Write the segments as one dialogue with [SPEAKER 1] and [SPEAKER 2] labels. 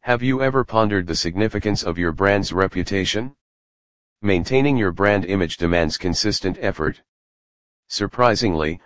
[SPEAKER 1] Have you ever pondered the significance of your brand's reputation? Maintaining your brand image demands consistent effort. Surprisingly,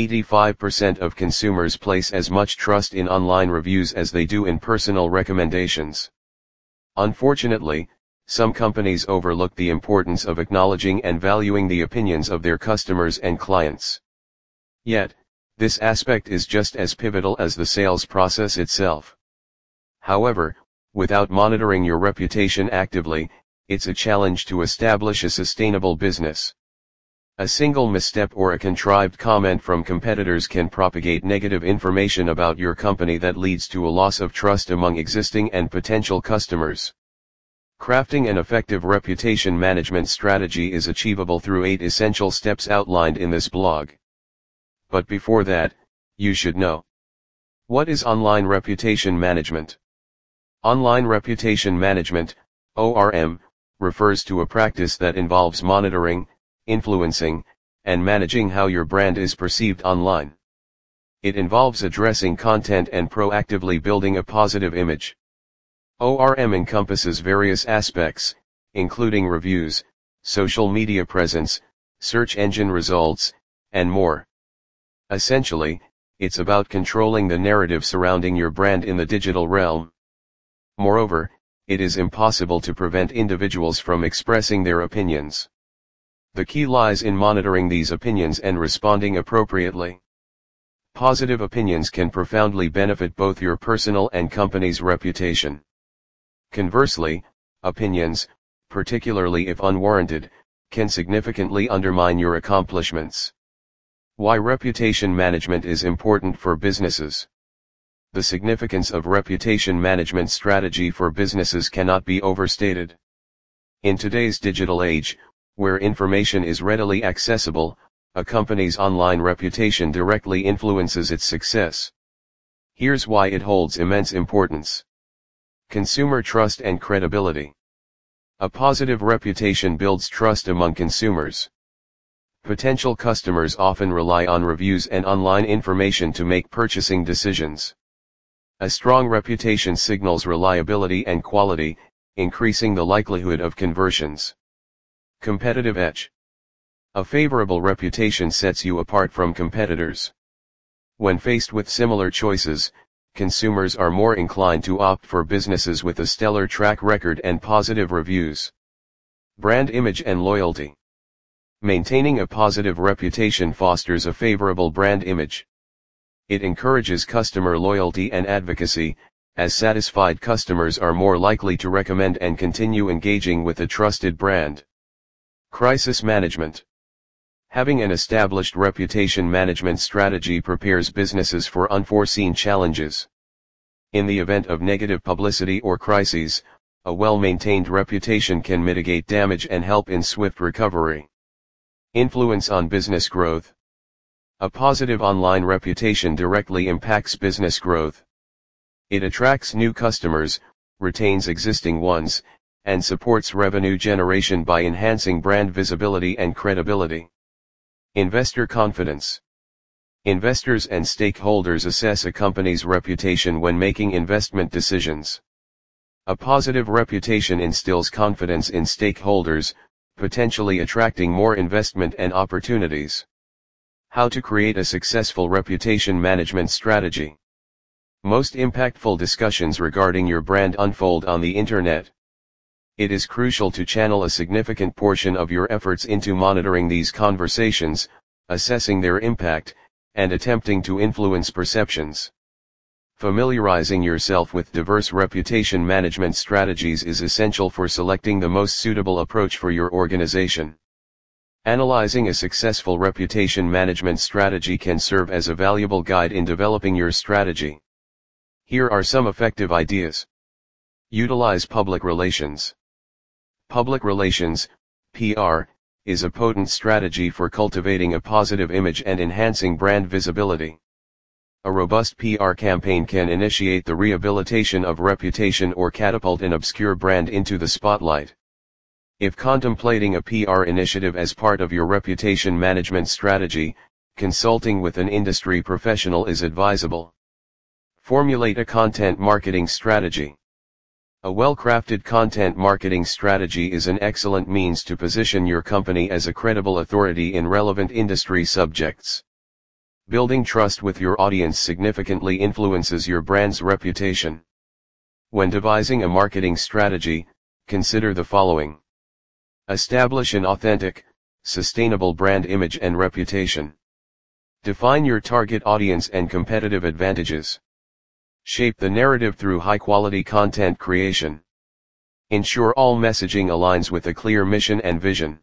[SPEAKER 1] 85% of consumers place as much trust in online reviews as they do in personal recommendations. Unfortunately, some companies overlook the importance of acknowledging and valuing the opinions of their customers and clients. Yet, this aspect is just as pivotal as the sales process itself. However, without monitoring your reputation actively, it's a challenge to establish a sustainable business. A single misstep or a contrived comment from competitors can propagate negative information about your company that leads to a loss of trust among existing and potential customers. Crafting an effective reputation management strategy is achievable through 8 essential steps outlined in this blog. But before that, you should know. What is online reputation management? Online reputation management, ORM, refers to a practice that involves monitoring, influencing, and managing how your brand is perceived online. It involves addressing content and proactively building a positive image. ORM encompasses various aspects, including reviews, social media presence, search engine results, and more. Essentially, it's about controlling the narrative surrounding your brand in the digital realm. Moreover, it is impossible to prevent individuals from expressing their opinions. The key lies in monitoring these opinions and responding appropriately. Positive opinions can profoundly benefit both your personal and company's reputation. Conversely, opinions, particularly if unwarranted, can significantly undermine your accomplishments. Why reputation management is important for businesses. The significance of reputation management strategy for businesses cannot be overstated. In today's digital age, where information is readily accessible, a company's online reputation directly influences its success. Here's why it holds immense importance. Consumer trust and credibility. A positive reputation builds trust among consumers. Potential customers often rely on reviews and online information to make purchasing decisions. A strong reputation signals reliability and quality, increasing the likelihood of conversions. Competitive edge. A favorable reputation sets you apart from competitors. When faced with similar choices, consumers are more inclined to opt for businesses with a stellar track record and positive reviews. Brand image and loyalty. Maintaining a positive reputation fosters a favorable brand image. It encourages customer loyalty and advocacy, as satisfied customers are more likely to recommend and continue engaging with a trusted brand. Crisis management. Having an established reputation management strategy prepares businesses for unforeseen challenges. In the event of negative publicity or crises, a well-maintained reputation can mitigate damage and help in swift recovery. Influence on business growth. A positive online reputation directly impacts business growth. It attracts new customers, retains existing ones, and supports revenue generation by enhancing brand visibility and credibility. Investor confidence. Investors and stakeholders assess a company's reputation when making investment decisions. A positive reputation instills confidence in stakeholders, potentially attracting more investment and opportunities. How to create a successful reputation management strategy. Most impactful discussions regarding your brand unfold on the internet. It is crucial to channel a significant portion of your efforts into monitoring these conversations, assessing their impact, and attempting to influence perceptions. Familiarizing yourself with diverse reputation management strategies is essential for selecting the most suitable approach for your organization. Analyzing a successful reputation management strategy can serve as a valuable guide in developing your strategy. Here are some effective ideas. Utilize public relations. Public relations, PR, is a potent strategy for cultivating a positive image and enhancing brand visibility. A robust PR campaign can initiate the rehabilitation of reputation or catapult an obscure brand into the spotlight. If contemplating a PR initiative as part of your reputation management strategy, consulting with an industry professional is advisable. Formulate a content marketing strategy. A well-crafted content marketing strategy is an excellent means to position your company as a credible authority in relevant industry subjects. Building trust with your audience significantly influences your brand's reputation. When devising a marketing strategy, consider the following. Establish an authentic, sustainable brand image and reputation. Define your target audience and competitive advantages. Shape the narrative through high-quality content creation. Ensure all messaging aligns with a clear mission and vision.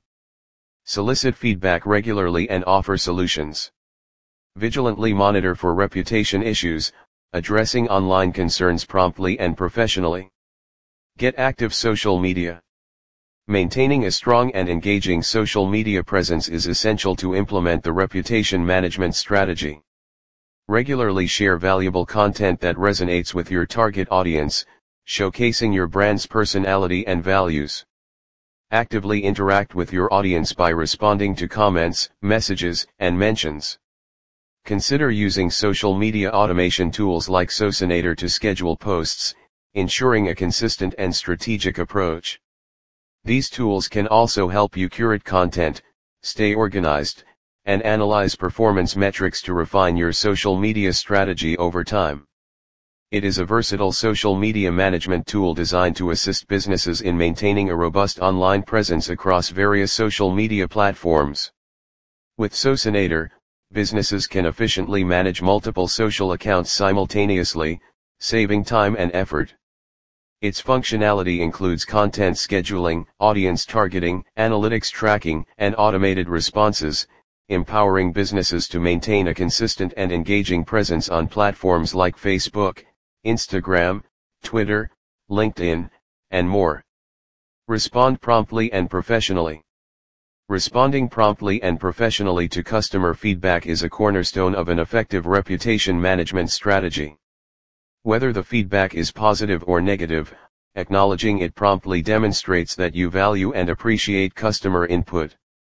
[SPEAKER 1] Solicit feedback regularly and offer solutions. Vigilantly monitor for reputation issues, addressing online concerns promptly and professionally. Get active social media. Maintaining a strong and engaging social media presence is essential to implement the reputation management strategy. Regularly share valuable content that resonates with your target audience, showcasing your brand's personality and values. Actively interact with your audience by responding to comments, messages, and mentions. Consider using social media automation tools like Socinator to schedule posts, ensuring a consistent and strategic approach. These tools can also help you curate content, stay organized, and analyze performance metrics to refine your social media strategy over time. It is a versatile social media management tool designed to assist businesses in maintaining a robust online presence across various social media platforms. With Socinator, businesses can efficiently manage multiple social accounts simultaneously, saving time and effort. Its functionality includes content scheduling, audience targeting, analytics tracking, and automated responses, empowering businesses to maintain a consistent and engaging presence on platforms like Facebook, Instagram, Twitter, LinkedIn, and more. Respond promptly and professionally. Responding promptly and professionally to customer feedback is a cornerstone of an effective reputation management strategy. Whether the feedback is positive or negative, acknowledging it promptly demonstrates that you value and appreciate customer input.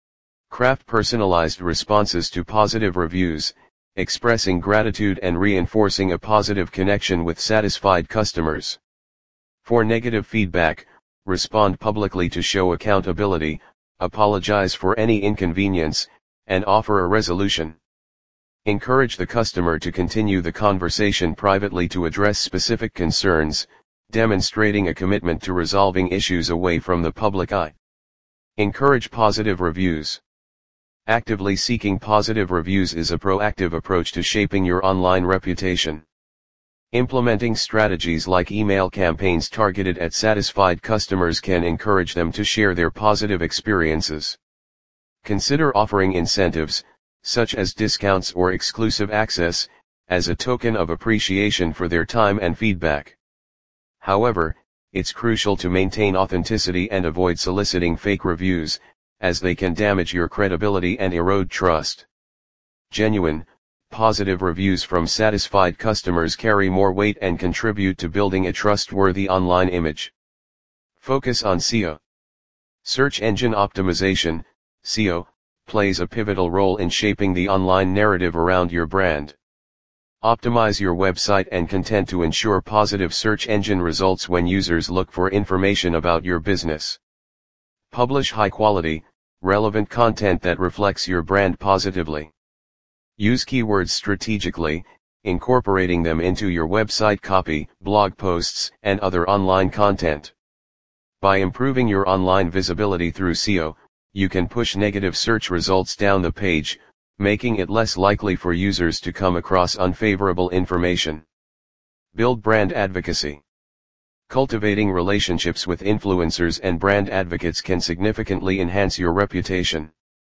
[SPEAKER 1] Craft personalized responses to positive reviews, expressing gratitude and reinforcing a positive connection with satisfied customers. For negative feedback, respond publicly to show accountability, apologize for any inconvenience, and offer a resolution. Encourage the customer to continue the conversation privately to address specific concerns, demonstrating a commitment to resolving issues away from the public eye. Encourage positive reviews. Actively seeking positive reviews is a proactive approach to shaping your online reputation. Implementing strategies like email campaigns targeted at satisfied customers can encourage them to share their positive experiences. Consider offering incentives, such as discounts or exclusive access, as a token of appreciation for their time and feedback. However, it's crucial to maintain authenticity and avoid soliciting fake reviews, as they can damage your credibility and erode trust. Genuine, positive reviews from satisfied customers carry more weight and contribute to building a trustworthy online image. Focus on SEO. Search engine optimization, SEO, plays a pivotal role in shaping the online narrative around your brand. Optimize your website and content to ensure positive search engine results when users look for information about your business. Publish high-quality, relevant content that reflects your brand positively. Use keywords strategically, incorporating them into your website copy, blog posts, and other online content. By improving your online visibility through SEO, you can push negative search results down the page, making it less likely for users to come across unfavorable information. Build brand advocacy. Cultivating relationships with influencers and brand advocates can significantly enhance your reputation.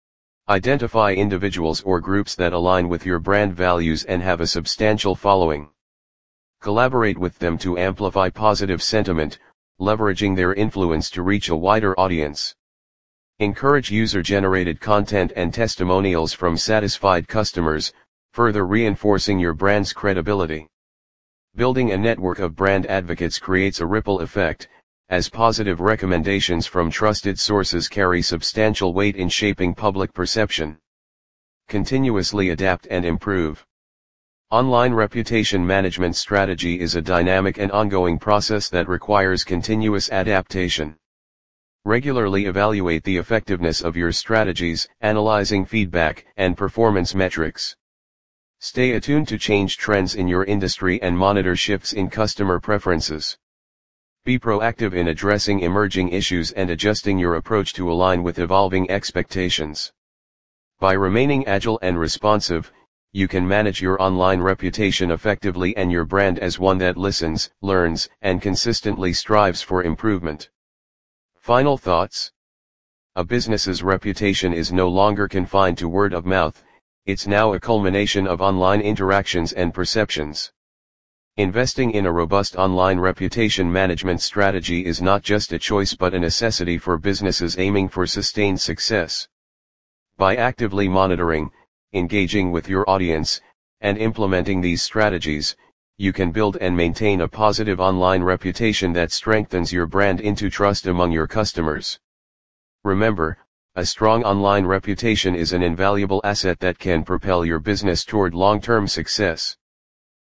[SPEAKER 1] Identify individuals or groups that align with your brand values and have a substantial following. Collaborate with them to amplify positive sentiment, leveraging their influence to reach a wider audience. Encourage user-generated content and testimonials from satisfied customers, further reinforcing your brand's credibility. Building a network of brand advocates creates a ripple effect, as positive recommendations from trusted sources carry substantial weight in shaping public perception. Continuously adapt and improve. Online reputation management strategy is a dynamic and ongoing process that requires continuous adaptation. Regularly evaluate the effectiveness of your strategies, analyzing feedback and performance metrics. Stay attuned to change trends in your industry and monitor shifts in customer preferences. Be proactive in addressing emerging issues and adjusting your approach to align with evolving expectations. By remaining agile and responsive, you can manage your online reputation effectively and your brand as one that listens, learns, and consistently strives for improvement. Final thoughts. A business's reputation is no longer confined to word of mouth, it's now a culmination of online interactions and perceptions. Investing in a robust online reputation management strategy is not just a choice but a necessity for businesses aiming for sustained success. By actively monitoring, engaging with your audience, and implementing these strategies, you can build and maintain a positive online reputation that strengthens your brand into trust among your customers. Remember, a strong online reputation is an invaluable asset that can propel your business toward long-term success.